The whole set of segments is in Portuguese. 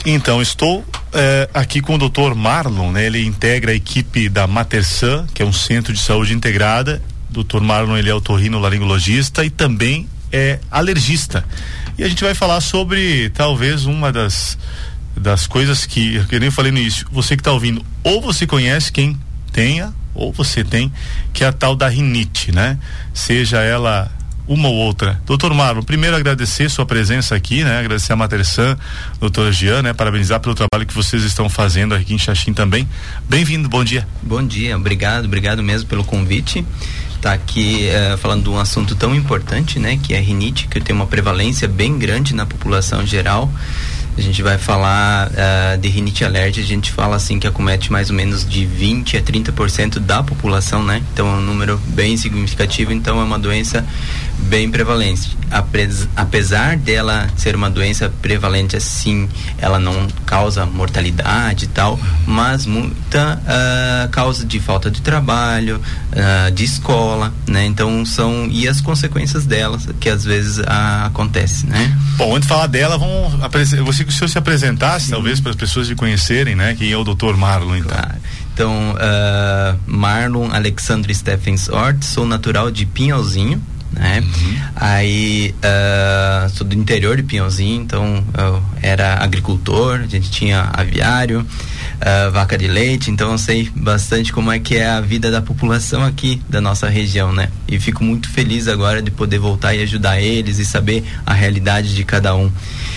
Então, estou aqui com o Dr. Marlon, né? Ele integra a equipe da Matersan, que é um centro de saúde integrada. Dr. Marlon, ele é otorrinolaringologista e também é alergista. E a gente vai falar sobre, talvez, uma das coisas que eu nem falei no início. Você que está ouvindo, ou você conhece quem tenha, ou você tem, que é a tal da rinite, né? Seja ela uma ou outra. Doutor Marlon, primeiro agradecer sua presença aqui, né? Agradecer a Matersan, doutora Jean, né? Parabenizar pelo trabalho que vocês estão fazendo aqui em Xaxim também. Bem-vindo, bom dia. Bom dia, obrigado mesmo pelo convite. Tá aqui falando de um assunto tão importante, né? Que é a rinite, que tem uma prevalência bem grande na população geral. A gente vai falar de rinite alérgica, a gente fala assim que acomete mais ou menos de 20 a 30% da população, né? Então é um número bem significativo, então é uma doença bem prevalente. Apesar dela ser uma doença prevalente assim, ela não causa mortalidade e tal, mas muita causa de falta de trabalho, de escola, né? Então e as consequências delas que às vezes acontece, né? Bom, antes de falar dela, eu gostaria que o senhor se apresentasse, talvez para as pessoas te conhecerem, né? Quem é o Dr. Marlon, então. Claro. Então, Marlon Alexandre Stephens Ort, sou natural de Pinhalzinho, né? Aí sou do interior de Pinhalzinho, então eu era agricultor, a gente tinha aviário, vaca de leite, então eu sei bastante como é que é a vida da população aqui da nossa região, né? E fico muito feliz agora de poder voltar e ajudar eles e saber a realidade de cada um.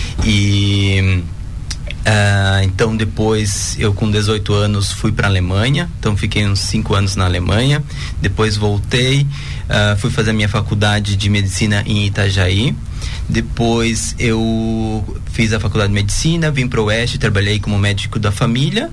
E então depois eu com 18 anos fui para a Alemanha, então fiquei uns 5 anos na Alemanha, depois voltei, fui fazer a minha faculdade de medicina em Itajaí, depois eu fiz a faculdade de medicina, vim para o Oeste, trabalhei como médico da família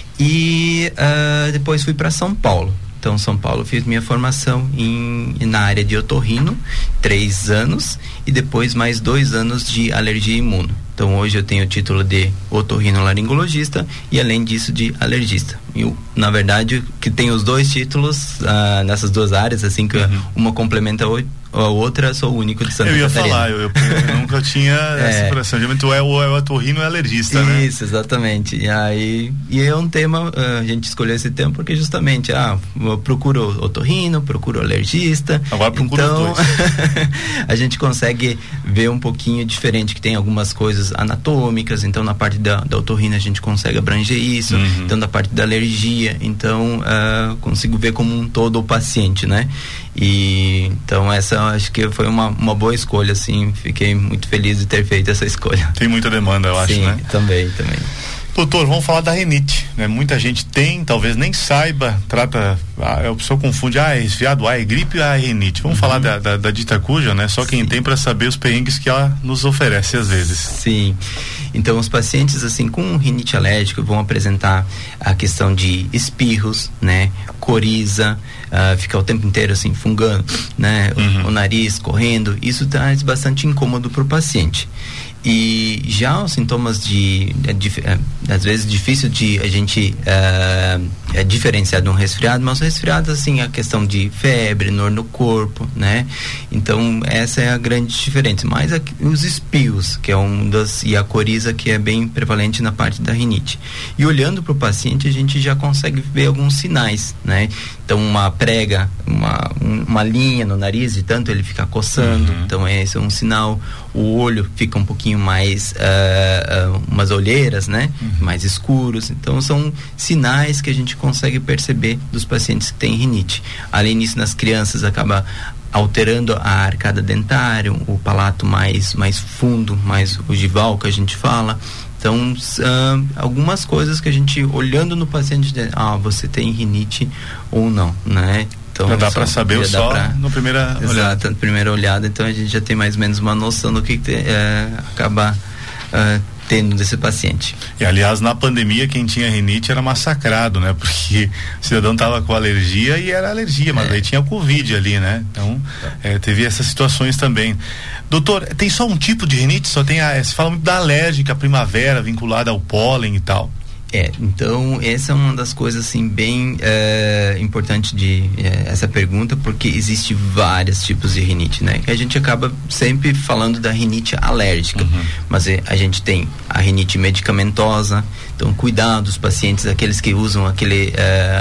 e depois fui para São Paulo. Então, São Paulo, fiz minha formação na área de otorrino, 3 anos, e depois mais 2 anos de alergia imuno. Então, hoje eu tenho o título de otorrinolaringologista e, além disso, de alergista. Eu, na verdade, que tenho os 2 títulos nessas 2 áreas, assim, que uma complementa a outra, sou o único de Santa Catarina. Eu ia falar, eu nunca tinha essa impressão. Geralmente é o otorrino é alergista, né? Isso, exatamente. E é um tema, a gente escolheu esse tema porque justamente, eu procuro otorrino, procuro alergista. Agora procuro os dois. A gente consegue ver um pouquinho diferente, que tem algumas coisas anatômicas, então na parte da otorrino a gente consegue abranger isso, então da parte da alergia, então consigo ver como um todo o paciente, né? E então essa acho que foi uma boa escolha, assim, fiquei muito feliz de ter feito essa escolha. Tem muita demanda, eu acho, né? Sim, também. Doutor, vamos falar da rinite, né? Muita gente tem, talvez nem saiba, trata, a pessoa confunde, é resfriado, é gripe, é rinite. Vamos falar da dita cuja, né? Só quem tem para saber os perrengues que ela nos oferece às vezes. Sim, então os pacientes assim com rinite alérgica vão apresentar a questão de espirros, né? Coriza, ficar o tempo inteiro assim fungando, né? O nariz correndo, isso traz bastante incômodo para o paciente. E já os sintomas às vezes difícil de a gente diferenciar de um resfriado, mas resfriado assim, a questão de febre, dor no corpo, né? Então essa é a grande diferença, mas os espirros, que é e a coriza, que é bem prevalente na parte da rinite. E olhando para o paciente, a gente já consegue ver alguns sinais, né? Então uma prega, uma linha no nariz, de tanto ele ficar coçando, então esse é um sinal. O olho fica um pouquinho mais umas olheiras, né? Mais escuros, então são sinais que a gente consegue perceber dos pacientes que têm rinite. Além disso, nas crianças acaba alterando a arcada dentária, o palato mais fundo, mais ogival, que a gente fala. Então, algumas coisas que a gente, olhando no paciente, você tem rinite ou não, né? Então, já dá para saber na primeira olhada. Exato, na primeira olhada, então a gente já tem mais ou menos uma noção do que acaba tendo desse paciente. E aliás, na pandemia, quem tinha rinite era massacrado, né? Porque o cidadão tava com alergia e era alergia, mas aí tinha Covid ali, né? Então, teve essas situações também. Doutor, tem só um tipo de rinite? Só tem se fala muito da alérgica primavera, vinculada ao pólen e tal. Então essa é uma das coisas assim bem importante de essa pergunta, porque existe vários tipos de rinite, né? Que a gente acaba sempre falando da rinite alérgica, mas a gente tem a rinite medicamentosa. Então cuidado dos pacientes, aqueles que usam aquele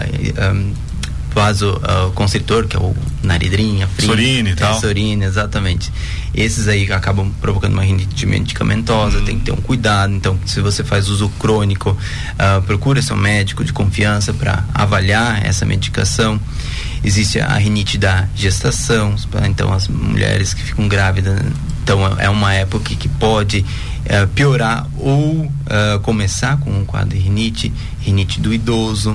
vasoconstritor, que é o Naridrim, a Sorine e tal. Sorine, exatamente. Esses aí acabam provocando uma rinite medicamentosa, tem que ter um cuidado. Então, se você faz uso crônico, procura seu médico de confiança para avaliar essa medicação. Existe a rinite da gestação, então as mulheres que ficam grávidas, então é uma época que pode piorar ou começar com um quadro de rinite do idoso.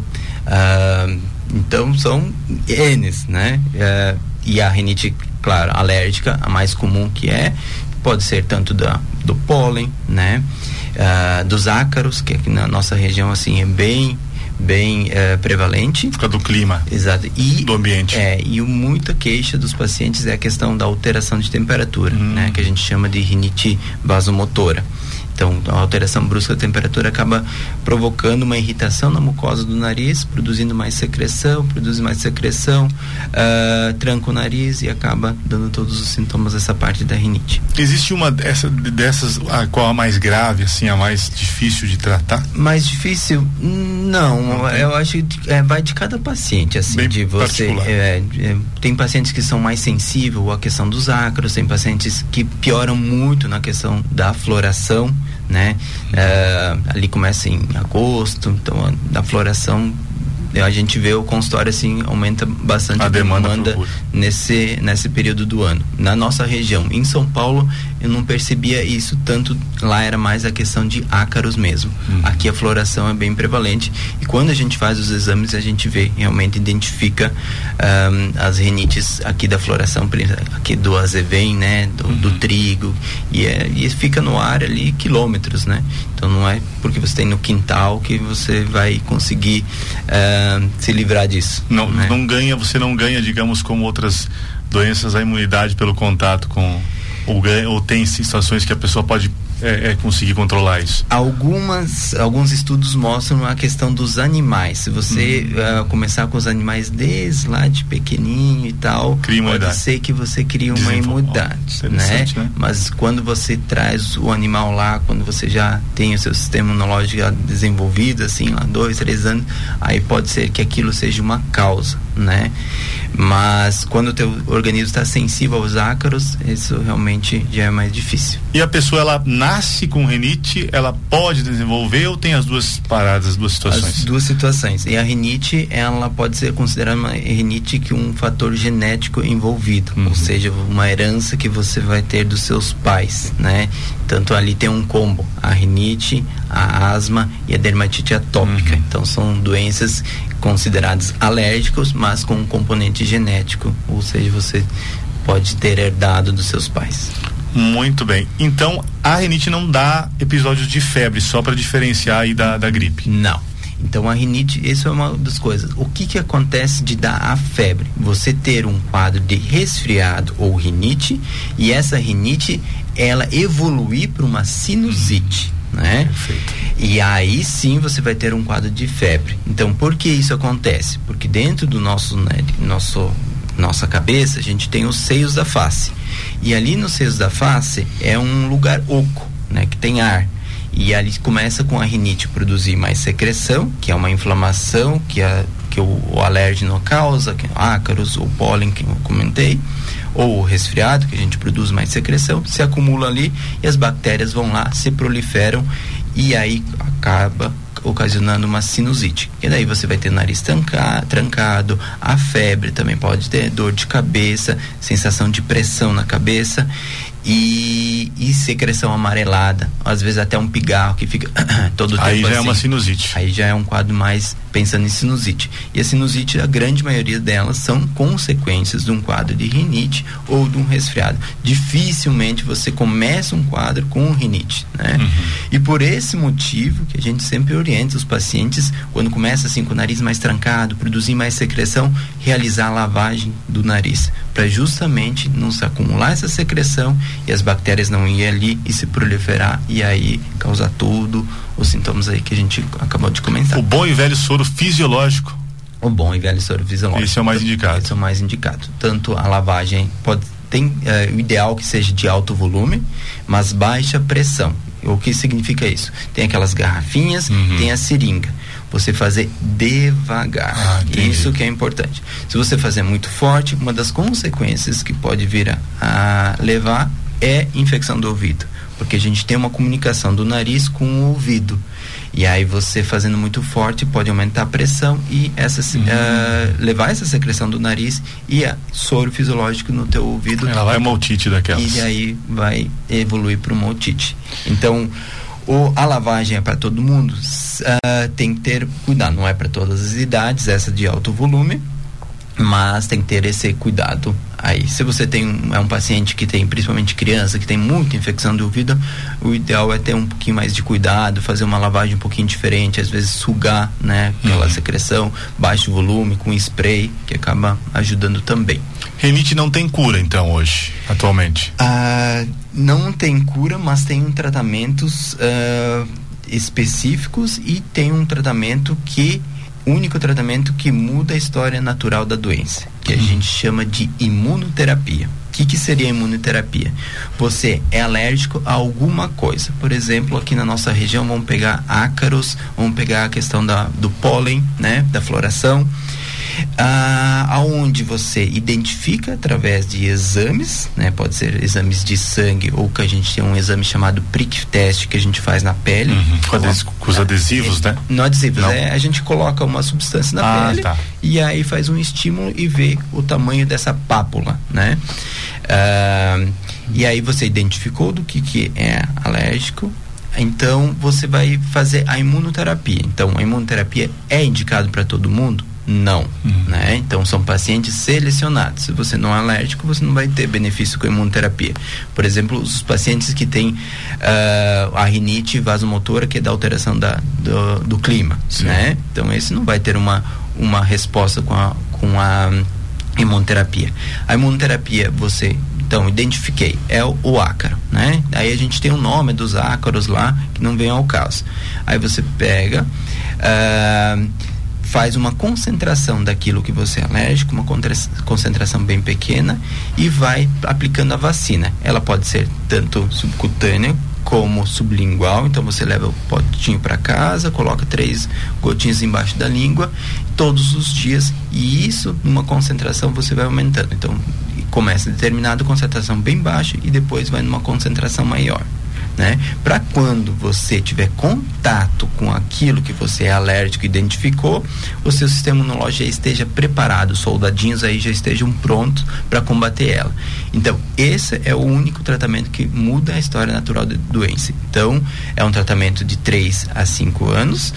Então são N's, né? E a rinite, claro, alérgica, a mais comum pode ser tanto do pólen, né? Dos ácaros, que aqui na nossa região assim é bem prevalente. Por causa do clima. Exato. E do ambiente. E muita queixa dos pacientes é a questão da alteração de temperatura, né? Que a gente chama de rinite vasomotora. Então, a alteração brusca da temperatura acaba provocando uma irritação na mucosa do nariz, produzindo mais secreção, tranca o nariz e acaba dando todos os sintomas dessa parte da rinite. Existe uma dessas, qual a mais grave, assim, a mais difícil de tratar? Mais difícil? Não, eu acho que vai de cada paciente, assim, bem de você. Tem pacientes que são mais sensíveis à questão dos ácaros, tem pacientes que pioram muito na questão da floração, né? Ali começa em agosto, então da floração a gente vê o consultório assim, aumenta bastante a demanda nesse período do ano. Na nossa região, em São Paulo, eu não percebia isso tanto, lá era mais a questão de ácaros mesmo. Aqui a floração é bem prevalente e quando a gente faz os exames a gente realmente identifica as rinites aqui da floração, aqui do azevém, né, do trigo, e fica no ar ali quilômetros, né? Então não é porque você tem no quintal que você vai conseguir se livrar disso. Você não ganha, digamos, como outras doenças, a imunidade pelo contato com, ou tem situações que a pessoa pode conseguir controlar isso? Alguns estudos mostram a questão dos animais. Se você começar com os animais desde lá de pequenininho e tal, pode ser que você crie uma imunidade, né? Mas quando você traz o animal lá, quando você já tem o seu sistema imunológico desenvolvido, assim, lá 2, 3 anos, aí pode ser que aquilo seja uma causa, né? Mas quando o teu organismo está sensível aos ácaros, isso realmente já é mais difícil. E a pessoa, ela nasce com rinite, ela pode desenvolver ou tem as duas paradas, as duas situações? As duas situações. E a rinite, ela pode ser considerada uma rinite que um fator genético envolvido, ou seja, uma herança que você vai ter dos seus pais, né? Tanto ali tem um combo, a rinite, a asma e a dermatite atópica. Então são doenças consideradas alérgicas, mas com um componente genético, ou seja, você pode ter herdado dos seus pais. Muito bem. Então, a rinite não dá episódios de febre, só para diferenciar aí da gripe? Não. Então, a rinite, isso é uma das coisas. O que acontece de dar a febre? Você ter um quadro de resfriado ou rinite, e essa rinite, ela evoluir para uma sinusite, né? Perfeito. E aí sim você vai ter um quadro de febre. Então, por que isso acontece? Porque dentro do nossa cabeça, a gente tem os seios da face. E ali nos seios da face é um lugar oco, né, que tem ar. E ali começa com a rinite produzir mais secreção, que é uma inflamação que o alérgeno causa, que é ácaros, o pólen que eu comentei, ou o resfriado, que a gente produz mais secreção, se acumula ali e as bactérias vão lá, se proliferam e aí acaba ocasionando uma sinusite. E daí você vai ter nariz trancado, a febre também pode ter, dor de cabeça, sensação de pressão na cabeça e secreção amarelada, às vezes até um pigarro que fica todo o tempo aí já assim. É uma sinusite. Aí já é um quadro mais pensando em sinusite. E a sinusite, a grande maioria delas são consequências de um quadro de rinite ou de um resfriado. Dificilmente você começa um quadro com rinite, né? E por esse motivo que a gente sempre orienta os pacientes, quando começa assim com o nariz mais trancado, produzir mais secreção, realizar a lavagem do nariz, para justamente não se acumular essa secreção e as bactérias não ir ali e se proliferar e aí causar tudo os sintomas aí que a gente acabou de comentar. O bom e velho soro fisiológico. O bom e velho soro fisiológico. Esse é o mais indicado. Esse é o mais indicado. Tanto a lavagem tem o ideal que seja de alto volume, mas baixa pressão. O que significa isso? Tem aquelas garrafinhas, tem a seringa. Você fazer devagar. Isso que é importante. Se você fazer muito forte, uma das consequências que pode vir a levar é infecção do ouvido, porque a gente tem uma comunicação do nariz com o ouvido. E aí você fazendo muito forte pode aumentar a pressão e levar essa secreção do nariz e soro fisiológico no teu ouvido. Ela vai uma otite daquelas. E aí vai evoluir para uma otite. Então, a lavagem é para todo mundo. Tem que ter cuidado. Não é para todas as idades, essa de alto volume, mas tem que ter esse cuidado aí. Se você é um paciente que tem, principalmente criança, que tem muita infecção do ouvido, o ideal é ter um pouquinho mais de cuidado, fazer uma lavagem um pouquinho diferente, às vezes sugar, né, aquela secreção, baixo volume, com spray, que acaba ajudando também. Rinite não tem cura, então, hoje, atualmente? Não tem cura, mas tem tratamentos específicos e tem um tratamento único tratamento que muda a história natural da doença, que a gente chama de imunoterapia. O que seria imunoterapia? Você é alérgico a alguma coisa. Por exemplo, aqui na nossa região vamos pegar ácaros, vamos pegar a questão do pólen, né, da floração, aonde você identifica através de exames, né, pode ser exames de sangue ou que a gente tem um exame chamado prick test que a gente faz na pele. Com os adesivos, né? Não adesivos, a gente coloca uma substância na pele e aí faz um estímulo e vê o tamanho dessa pápula, né? E aí você identificou do que é alérgico, então você vai fazer a imunoterapia. Então a imunoterapia é indicado para todo mundo? Não, né? Então são pacientes selecionados. Se você não é alérgico, você não vai ter benefício com a imunoterapia. Por exemplo, os pacientes que têm a rinite vasomotora, que é da alteração do clima, né? Então esse não vai ter uma resposta com a imunoterapia. A imunoterapia, você então identifiquei, é o ácaro, né? Aí a gente tem o nome dos ácaros lá, que não vem ao caso. Aí você pega, faz uma concentração daquilo que você é alérgico, uma concentração bem pequena, e vai aplicando a vacina. Ela pode ser tanto subcutânea como sublingual, então você leva o potinho para casa, coloca 3 gotinhas embaixo da língua todos os dias, e isso numa concentração você vai aumentando. Então começa determinada concentração bem baixa e depois vai numa concentração maior, né? Para quando você tiver contato com aquilo que você é alérgico, identificou, o seu sistema imunológico já esteja preparado, os soldadinhos aí já estejam prontos para combater ela. Então, esse é o único tratamento que muda a história natural da doença. Então, é um tratamento de 3 a 5 anos,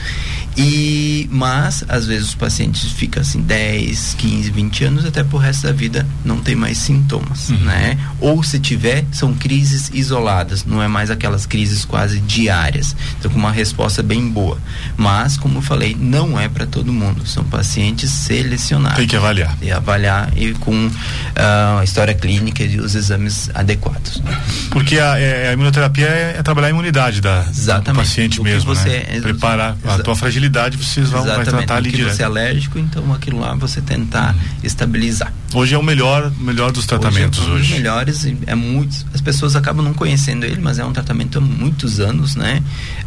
mas às vezes os pacientes ficam assim 10, 15, 20 anos, até pro resto da vida não tem mais sintomas, né? Ou se tiver, são crises isoladas, não é mais aquelas crises quase diárias, então com uma resposta bem boa. Mas, como eu falei, não é para todo mundo, são pacientes selecionados. Tem que avaliar. E avaliar e com a história clínica e os exames adequados. Porque a imunoterapia é trabalhar a imunidade do paciente mesmo, né? Preparar a tua fragilidade, vocês vai tratar ali direto. Você é alérgico, então aquilo lá você tentar estabilizar. Hoje é o melhor dos tratamentos. Hoje é um dos melhores, as pessoas acabam não conhecendo ele, mas é um tratamento há muitos anos, né?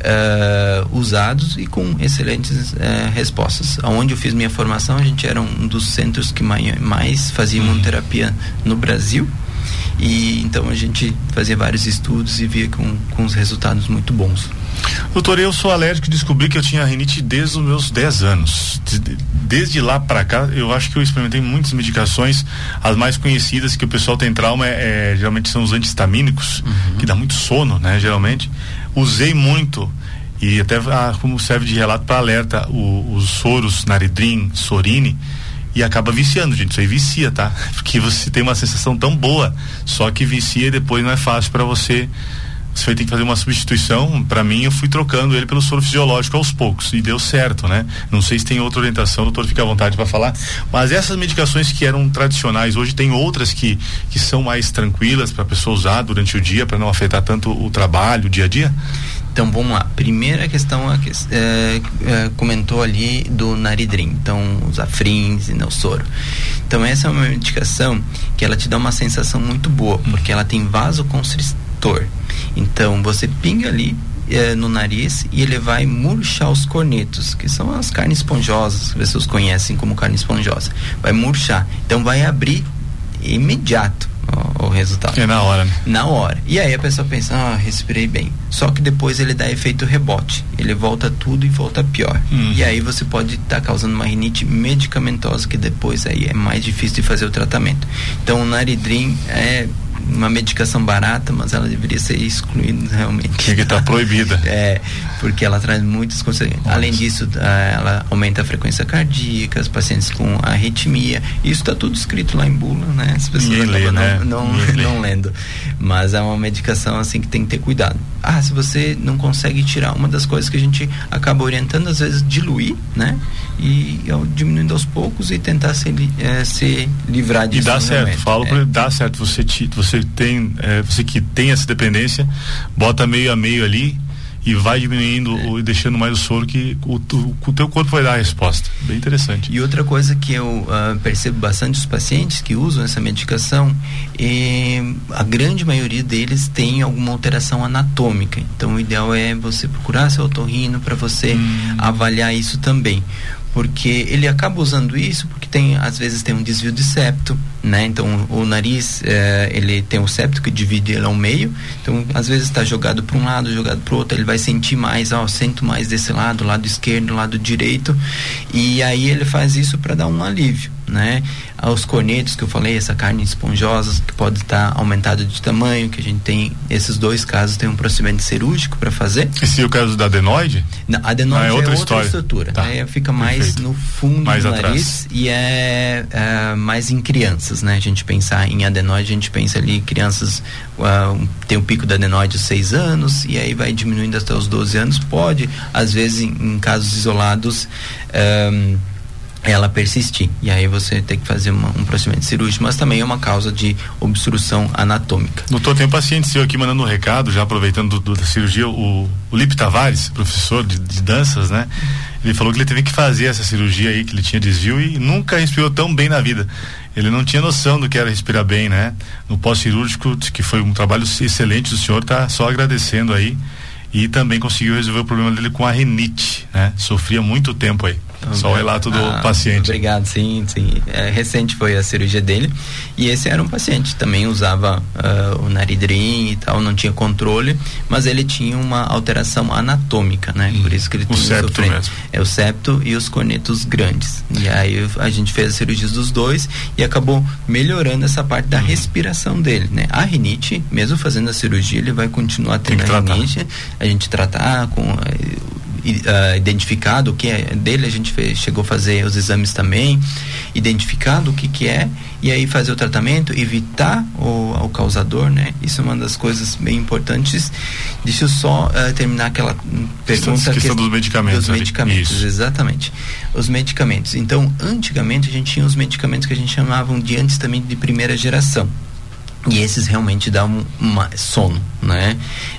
Usados e com excelentes respostas. Onde eu fiz minha formação, a gente era um dos centros que mais fazia imunoterapia no Brasil, e então a gente fazia vários estudos e via com os resultados muito bons. Doutor, eu sou alérgico e descobri que eu tinha rinite desde os meus 10 anos. Desde lá para cá, eu acho que eu experimentei muitas medicações. As mais conhecidas que o pessoal tem trauma geralmente são os antihistamínicos, que dá muito sono, né? Geralmente. Usei muito, e até como serve de relato para alerta, os soros Naridrim, Sorine, e acaba viciando, gente. Isso aí vicia, tá? Porque você tem uma sensação tão boa, só que vicia e depois não é fácil para você. Você vai ter que fazer uma substituição. Para mim, eu fui trocando ele pelo soro fisiológico aos poucos e deu certo, né? Não sei se tem outra orientação, doutor, fica à vontade para falar. Mas essas medicações que eram tradicionais, hoje tem outras que são mais tranquilas para a pessoa usar durante o dia, para não afetar tanto o trabalho, o dia a dia? Então vamos lá. Primeira questão comentou ali do Naridrim, então os Afrins e Nelsoro. Então essa é uma medicação que ela te dá uma sensação muito boa, porque ela tem vasoconstritor. Então você pinga ali no nariz e ele vai murchar os cornetos, que são as carnes esponjosas, que as pessoas conhecem como carne esponjosa. Vai murchar. Então vai abrir imediato o resultado. É na hora, né? Na hora. E aí a pessoa pensa, respirei bem. Só que depois ele dá efeito rebote. Ele volta tudo e volta pior. E aí você pode estar causando uma rinite medicamentosa, que depois aí é mais difícil de fazer o tratamento. Então o Naridrim é uma medicação barata, mas ela deveria ser excluída realmente. Tinha que estar proibida. Porque ela traz muitas consequências. Além disso, ela aumenta a frequência cardíaca, os pacientes com arritmia. Isso está tudo escrito lá em bula, né? As pessoas não lendo. Mas é uma medicação assim que tem que ter cuidado. Se você não consegue tirar, uma das coisas que a gente acaba orientando, às vezes, diluir, né? E diminuindo aos poucos e tentar se livrar disso. E dá certo, falo para dá certo. Você que tem essa dependência, bota meio a meio ali e vai diminuindo e deixando mais o soro, que o teu corpo vai dar a resposta. Bem interessante. E outra coisa que eu percebo bastante dos pacientes que usam essa medicação, a grande maioria deles tem alguma alteração anatômica. Então o ideal é você procurar seu otorrino para você avaliar isso também. Porque ele acaba usando isso porque às vezes tem um desvio de septo, né? Então o nariz, ele tem um septo que divide ele ao meio. Então às vezes está jogado para um lado, jogado para o outro. Ele vai sentir mais, sinto mais desse lado esquerdo, lado direito. E aí ele faz isso para dar um alívio, né? Os cornetos que eu falei, essa carne esponjosa que pode estar aumentada de tamanho, que a gente tem, esses dois casos tem um procedimento cirúrgico para fazer. Esse é o caso da adenoide? Não, a adenoide é outra história. Estrutura, tá. Fica mais no fundo do nariz e é mais em crianças, né? A gente pensar em adenoide, a gente pensa ali crianças, tem o pico da adenoide aos 6 anos e aí vai diminuindo até os 12 anos, pode, às vezes em casos isolados, ela persistir, e aí você tem que fazer um procedimento cirúrgico, mas também é uma causa de obstrução anatômica. Doutor, tem um paciente seu aqui mandando um recado, já aproveitando da cirurgia, o Lipe Tavares, professor de danças, né? Ele falou que ele teve que fazer essa cirurgia aí, que ele tinha desvio e nunca respirou tão bem na vida. Ele não tinha noção do que era respirar bem, né? No pós-cirúrgico, que foi um trabalho excelente, o senhor tá só agradecendo aí, e também conseguiu resolver o problema dele com a rinite, né? Sofria muito tempo aí. Só o relato do paciente. Obrigado, sim. Recente foi a cirurgia dele e esse era um paciente, também usava o Naridrim e tal, não tinha controle, mas ele tinha uma alteração anatômica, né? Por isso que ele tinha sofrido. Mesmo. É o septo e os cornetos grandes. E aí a gente fez as cirurgias dos dois e acabou melhorando essa parte da respiração dele, né? A rinite, mesmo fazendo a cirurgia, ele vai continuar tendo a rinite, a gente tratar com identificado o que é dele, a gente chegou a fazer os exames também, identificado o que é, e aí fazer o tratamento, evitar o causador, né? Isso é uma das coisas bem importantes. Deixa eu só terminar aquela pergunta. Questão dos medicamentos. Dos medicamentos, isso. Exatamente. Os medicamentos. Então, antigamente a gente tinha os medicamentos que a gente chamava de anti-histamínico de primeira geração. E esses realmente dão sono, né?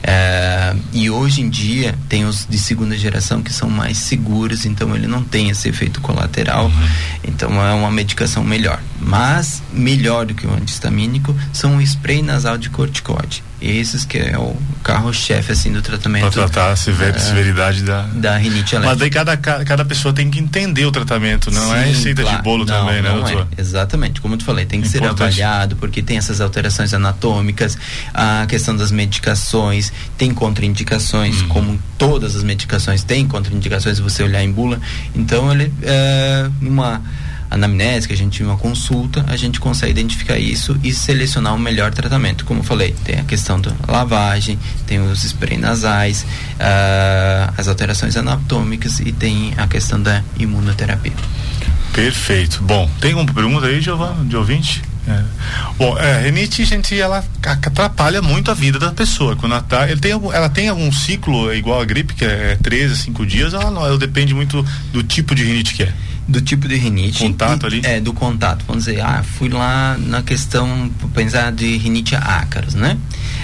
E hoje em dia tem os de segunda geração que são mais seguros, então ele não tem esse efeito colateral, então é uma medicação melhor. Mas melhor do que o antihistamínico são o spray nasal de corticoide. Esses que é o carro-chefe assim do tratamento. Para tratar a severidade da rinite alérgica. Mas daí cada pessoa tem que entender o tratamento, não é receita de bolo também, né, doutor? Exatamente, como eu te falei, tem que ser avaliado, porque tem essas alterações anatômicas, a questão das medicações, tem contraindicações, como todas as medicações têm contraindicações, se você olhar em bula. Então ele numa anamnese, que a gente uma consulta, a gente consegue identificar isso e selecionar o melhor tratamento. Como eu falei, tem a questão da lavagem, tem os spray nasais, as alterações anatômicas e tem a questão da imunoterapia. Perfeito. Bom, tem alguma pergunta aí, Giovana, de ouvinte? Bom, a rinite, gente, ela atrapalha muito a vida da pessoa. Quando ela tem algum ciclo igual a gripe, que é 3 a 5 dias, ela depende muito do tipo de rinite que é. Do tipo de rinite. Contato ali? Do contato. Vamos dizer, fui lá na questão, pensar de rinite ácaros, né?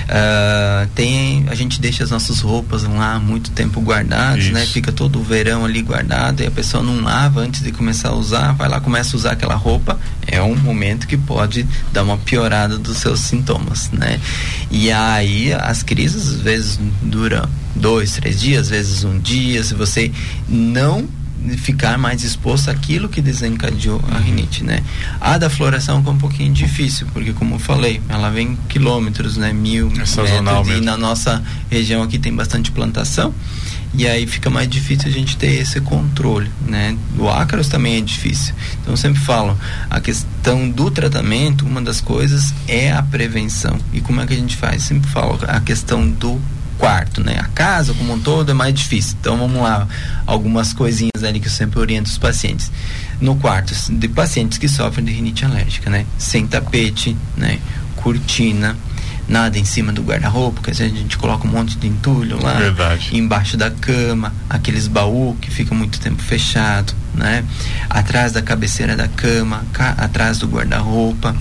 A gente deixa as nossas roupas lá muito tempo guardadas, né? Fica todo o verão ali guardado e a pessoa não lava antes de começar a usar, vai lá, começa a usar aquela roupa, é um momento que pode dar uma piorada dos seus sintomas, né? E aí as crises às vezes duram 2, 3 dias, às vezes um dia, se você não ficar mais exposto àquilo que desencadeou a rinite, né? A da floração é um pouquinho difícil, porque como eu falei, ela vem quilômetros, né? 1000 metros, e na nossa região aqui tem bastante plantação, e aí fica mais difícil a gente ter esse controle, né? O ácaros também é difícil, então eu sempre falo, a questão do tratamento, uma das coisas é a prevenção. E como é que a gente faz? Sempre falo a questão do quarto, né? A casa como um todo é mais difícil. Então vamos lá, algumas coisinhas ali que eu sempre oriento os pacientes. No quarto, de pacientes que sofrem de rinite alérgica, né? Sem tapete, né? Cortina, nada em cima do guarda-roupa, que às vezes a gente coloca um monte de entulho lá. Verdade. Embaixo da cama, aqueles baús que ficam muito tempo fechado, né? Atrás da cabeceira da cama, atrás do guarda-roupa.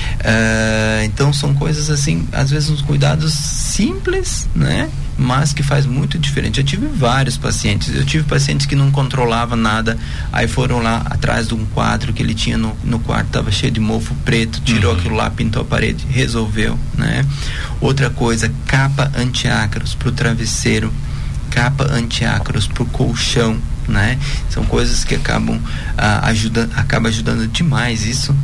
Então são coisas assim, às vezes uns cuidados simples, né? Mas que faz muito diferente. Eu tive vários pacientes, pacientes que não controlavam nada, aí foram lá atrás de um quadro que ele tinha no quarto, estava cheio de mofo preto, tirou aquilo lá, pintou a parede, resolveu, né? Outra coisa, capa antiácaros pro travesseiro, capa antiácaros pro colchão, né? São coisas que acaba ajudando demais isso,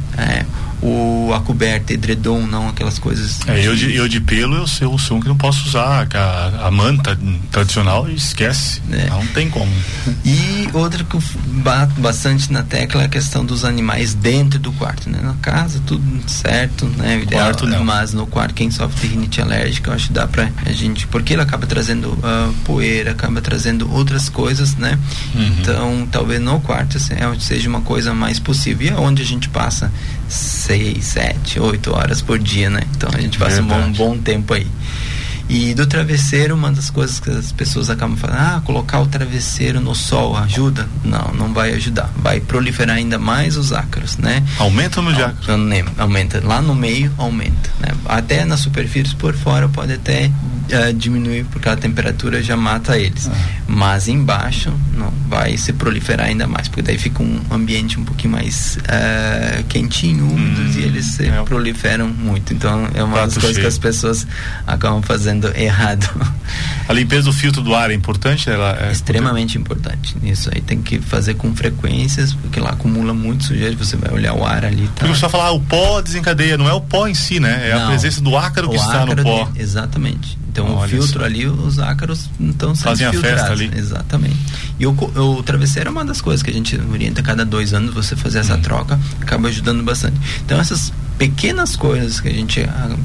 a coberta, edredom, não aquelas coisas. Eu de pelo, eu sou um que não posso usar a manta tradicional, esquece, não tem como. E outra que eu bato bastante na tecla é a questão dos animais dentro do quarto, né? Na casa tudo certo, né? O ideal, quarto não. Mas no quarto, quem sofre de rinite alérgica, eu acho que dá pra a gente, porque ele acaba trazendo poeira, acaba trazendo outras coisas, né? Então talvez no quarto seja uma coisa mais possível. E é onde a gente passa 6, 7, 8 horas por dia, né? Então a gente passa um bom tempo aí. E do travesseiro, uma das coisas que as pessoas acabam falando, colocar o travesseiro no sol ajuda? Não vai ajudar. Vai proliferar ainda mais os ácaros, né? Aumenta no ácaros? Aumenta. Lá no meio, aumenta, né? Até na superfície por fora pode até diminuir, porque a temperatura já mata eles. Mas embaixo não vai se proliferar ainda mais, porque daí fica um ambiente um pouquinho mais quentinho, úmido, e eles se proliferam muito. Então é uma das coisas que as pessoas acabam fazendo errado. A limpeza do filtro do ar é importante? Ela é extremamente importante. Isso aí tem que fazer com frequências, porque lá acumula muito sujeira, você vai olhar o ar ali. Porque você vai falar, o pó desencadeia, não é o pó em si, né? É a presença do ácaro que está no pó. Exatamente. Então o filtro ali, os ácaros não estão sendo fazem filtrados. A festa ali. Exatamente. E o travesseiro é uma das coisas que a gente orienta, cada 2 anos você fazer essa troca, acaba ajudando bastante. Então essas pequenas coisas que a gente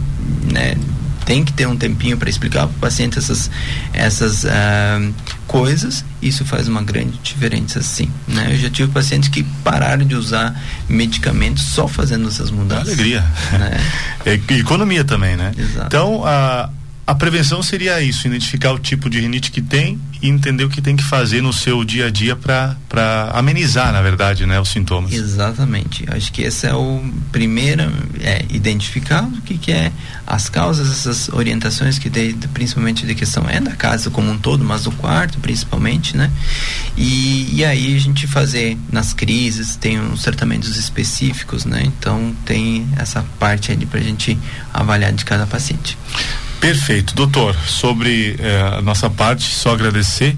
tem que ter um tempinho para explicar para o paciente essas coisas, isso faz uma grande diferença, sim, né? Eu já tive pacientes que pararam de usar medicamentos só fazendo essas mudanças. Alegria, né? Economia também, né? Exato. Então a prevenção seria isso, identificar o tipo de rinite que tem e entender o que tem que fazer no seu dia a dia para amenizar, na verdade, né, os sintomas. Exatamente. Acho que esse é o primeiro, identificar o que é as causas, essas orientações que principalmente de questão da casa como um todo, mas do quarto principalmente, né? E aí a gente fazer nas crises, tem uns tratamentos específicos, né? Então tem essa parte ali pra gente avaliar de cada paciente. Perfeito, doutor, sobre a nossa parte, só agradecer,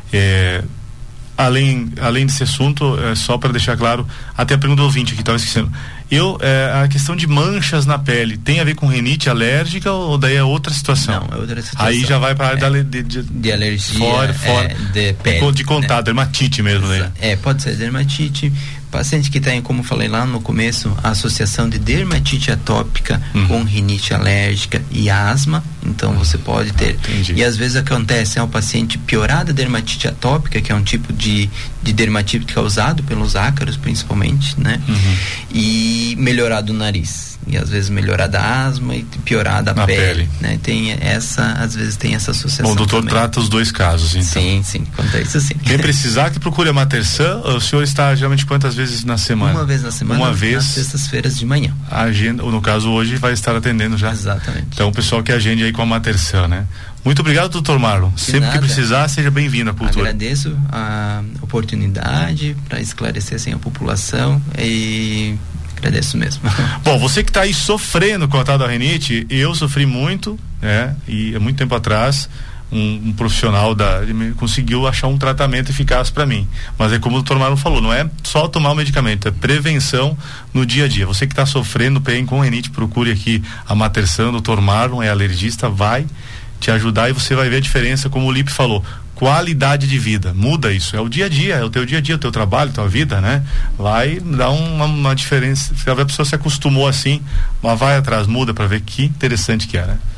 além desse assunto, só para deixar claro, até a pergunta do ouvinte aqui, estava esquecendo, a questão de manchas na pele, tem a ver com rinite alérgica ou daí é outra situação? Não, é outra situação. Aí já vai para a área de alergia, fora, de pele, de contato, né? Dermatite mesmo, né? Pode ser dermatite. Paciente que tem, como falei lá no começo, a associação de dermatite atópica com rinite alérgica e asma, então você pode ter. Entendi. E às vezes acontece, o paciente piorada dermatite atópica, que é um tipo de dermatite causado pelos ácaros, principalmente, né? E e melhorar do nariz. E às vezes melhorar da asma e piorar da pele, né? Às vezes tem essa associação. Bom, o doutor também trata os dois casos, então. Sim, quanto a isso sim. Quem precisar que procure a Matersan. O senhor está geralmente quantas vezes na semana? Uma vez na semana, uma vez, nas sextas-feiras de manhã. A agenda, no caso hoje, vai estar atendendo já. Exatamente. Então o pessoal que agende aí com a Matersan, né? Muito obrigado, doutor Marlon. Sempre que precisar, seja bem-vindo à Cultura. Agradeço a oportunidade para esclarecer assim, a população e agradeço mesmo. Bom, você que está aí sofrendo com a tal da rinite, eu sofri muito, né? E há muito tempo atrás um profissional conseguiu achar um tratamento eficaz para mim. Mas é como o doutor Marlon falou, não é só tomar o medicamento, é prevenção no dia a dia. Você que está sofrendo bem com rinite, procure aqui a Matersan, o doutor Marlon é alergista, vai te ajudar e você vai ver a diferença, como o Lipe falou, qualidade de vida, muda isso, é o dia a dia, é o teu dia a dia, o teu trabalho, tua vida, né? Vai dar uma diferença, a pessoa se acostumou assim, mas vai atrás, muda para ver que interessante que é, né?